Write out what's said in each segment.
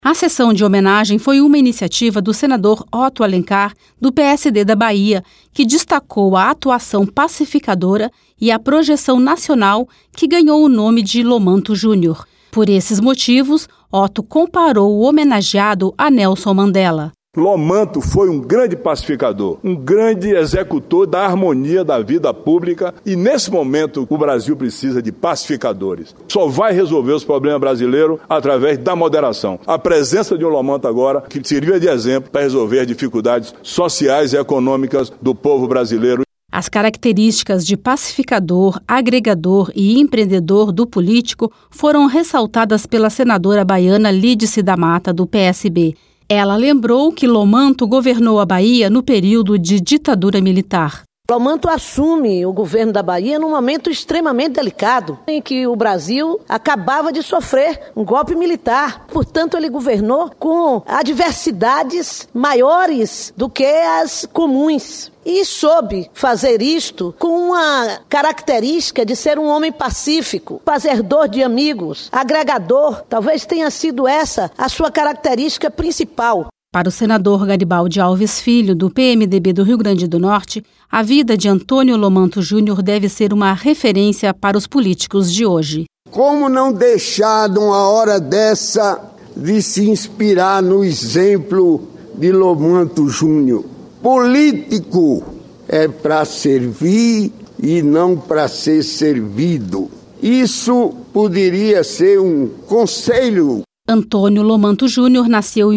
A sessão de homenagem foi uma iniciativa do senador Otto Alencar, do PSD da Bahia, que destacou a atuação pacificadora e a projeção nacional que ganhou o nome de Lomanto Júnior. Por esses motivos, Otto comparou o homenageado a Nelson Mandela. Lomanto foi um grande pacificador, um grande executor da harmonia da vida pública e, nesse momento, o Brasil precisa de pacificadores. Só vai resolver os problemas brasileiros através da moderação. A presença de um Lomanto agora, que serviria de exemplo para resolver as dificuldades sociais e econômicas do povo brasileiro. As características de pacificador, agregador e empreendedor do político foram ressaltadas pela senadora baiana Lídice da Mata, do PSB. Ela lembrou que Lomanto governou a Bahia no período de ditadura militar. Lomanto assume o governo da Bahia num momento extremamente delicado, em que o Brasil acabava de sofrer um golpe militar. Portanto, ele governou com adversidades maiores do que as comuns. E soube fazer isto com uma característica de ser um homem pacífico, fazedor de amigos, agregador. Talvez tenha sido essa a sua característica principal. Para o senador Garibaldi Alves Filho, do PMDB do Rio Grande do Norte, a vida de Antônio Lomanto Júnior deve ser uma referência para os políticos de hoje. Como não deixar, numa hora dessa, de se inspirar no exemplo de Lomanto Júnior? Político é para servir e não para ser servido. Isso poderia ser um conselho. Antônio Lomanto Júnior nasceu em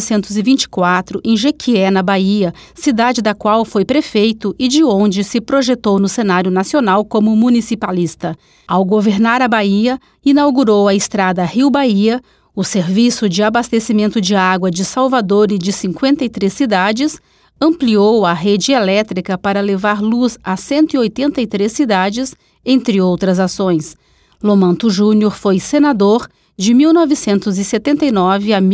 1924 em Jequié, na Bahia, cidade da qual foi prefeito e de onde se projetou no cenário nacional como municipalista. Ao governar a Bahia, inaugurou a estrada Rio-Bahia, o serviço de abastecimento de água de Salvador e de 53 cidades, ampliou a rede elétrica para levar luz a 183 cidades, entre outras ações. Lomanto Júnior foi senador de 1979 a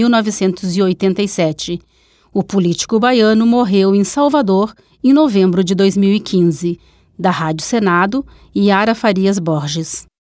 1987. O político baiano morreu em Salvador em novembro de 2015. Da Rádio Senado, Yara Farias Borges.